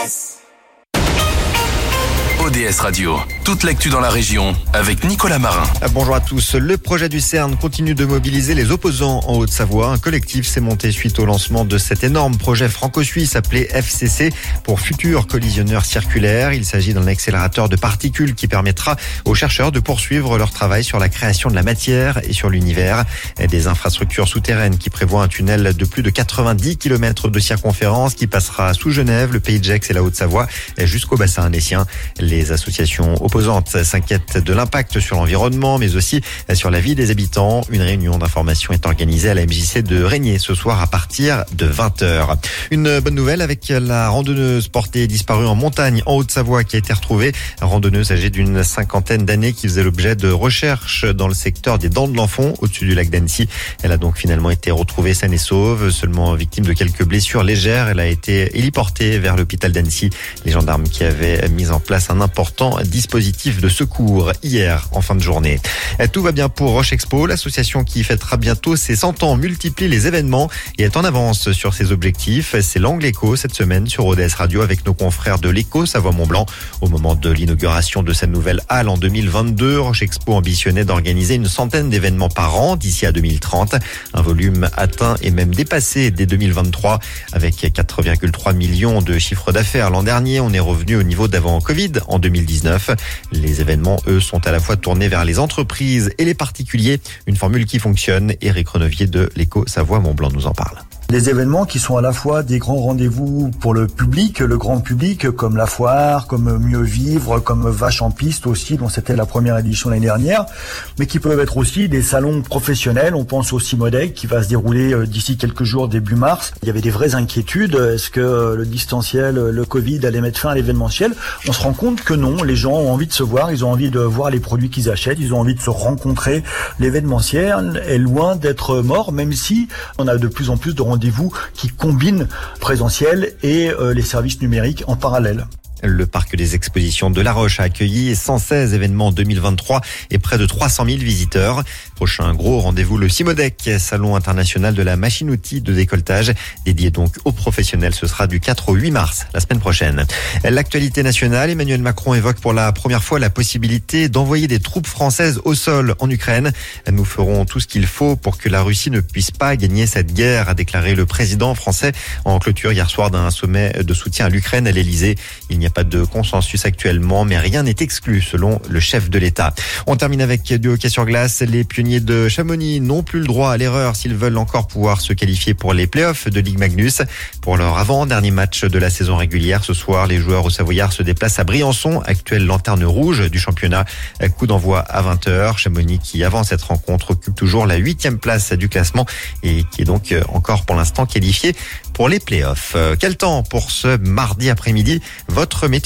ODS Radio, toute l'actu dans la région avec Nicolas Marin. Bonjour à tous. Le projet du CERN continue de mobiliser les opposants en Haute-Savoie. Un collectif s'est monté suite au lancement de cet énorme projet franco-suisse appelé FCC pour Futur Collisionneur Circulaire. Il s'agit d'un accélérateur de particules qui permettra aux chercheurs de poursuivre leur travail sur la création de la matière et sur l'univers. Des infrastructures souterraines qui prévoient un tunnel de plus de 90 km de circonférence qui passera sous Genève, le Pays de Gex et la Haute-Savoie jusqu'au bassin annécien. Les associations opposantes s'inquiètent de l'impact sur l'environnement, mais aussi sur la vie des habitants. Une réunion d'information est organisée à la MJC de Régnier ce soir à partir de 20h. Une bonne nouvelle avec la randonneuse portée disparue en montagne en Haute-Savoie qui a été retrouvée. Randonneuse âgée d'une cinquantaine d'années qui faisait l'objet de recherches dans le secteur des Dents de l'Enfant, au-dessus du lac d'Annecy. Elle a donc finalement été retrouvée saine et sauve, seulement victime de quelques blessures légères. Elle a été héliportée vers l'hôpital d'Annecy. Les gendarmes qui avaient mis en place un important dispositif de secours hier en fin de journée. Tout va bien pour Roche Expo. L'association qui fêtera bientôt ses 100 ans multiplie les événements et est en avance sur ses objectifs. C'est l'Angle Éco cette semaine sur ODS Radio avec nos confrères de l'Éco Savoie-Mont-Blanc. Au moment de l'inauguration de cette nouvelle halle en 2022, Roche Expo ambitionnait d'organiser une centaine d'événements par an d'ici à 2030. Un volume atteint et même dépassé dès 2023 avec 4,3 millions de chiffre d'affaires. L'an dernier, on est revenu au niveau d'avant Covid en 2019. Les événements, eux, sont à la fois tournés vers les entreprises et les particuliers. Une formule qui fonctionne. Éric Renevier de l'Éco Savoie-Mont-Blanc nous en parle. Des événements qui sont à la fois des grands rendez-vous pour le public, le grand public, comme la foire, comme Mieux Vivre, comme Vache en Piste aussi, dont c'était la première édition l'année dernière, mais qui peuvent être aussi des salons professionnels. On pense au Cimodec qui va se dérouler d'ici quelques jours, début mars. Il y avait des vraies inquiétudes. Est-ce que le distanciel, le Covid allait mettre fin à l'événementiel? On se rend compte que non. Les gens ont envie de se voir, ils ont envie de voir les produits qu'ils achètent, ils ont envie de se rencontrer. L'événementiel est loin d'être mort, même si on a de plus en plus de rendez-vous qui combinent présentiel et les services numériques en parallèle. Le parc des expositions de La Roche a accueilli 116 événements en 2023 et près de 300 000 visiteurs. Prochain gros rendez-vous, le Cimodec, salon international de la machine-outil de décolletage, dédié donc aux professionnels. Ce sera du 4 au 8 mars, la semaine prochaine. L'actualité nationale, Emmanuel Macron évoque pour la première fois la possibilité d'envoyer des troupes françaises au sol en Ukraine. Nous ferons tout ce qu'il faut pour que la Russie ne puisse pas gagner cette guerre, a déclaré le président français en clôture hier soir d'un sommet de soutien à l'Ukraine à l'Elysée. Il n'y a pas de consensus actuellement, mais rien n'est exclu selon le chef de l'État. On termine avec du hockey sur glace. Les pionniers de Chamonix n'ont plus le droit à l'erreur s'ils veulent encore pouvoir se qualifier pour les playoffs de Ligue Magnus. Pour leur avant-dernier match de la saison régulière, ce soir, les joueurs au Savoyard se déplacent à Briançon, actuelle lanterne rouge du championnat. Coup d'envoi à 20h. Chamonix qui, avant cette rencontre, occupe toujours la 8e place du classement et qui est donc encore pour l'instant qualifié pour les playoffs. Quel temps pour ce mardi après-midi? Votre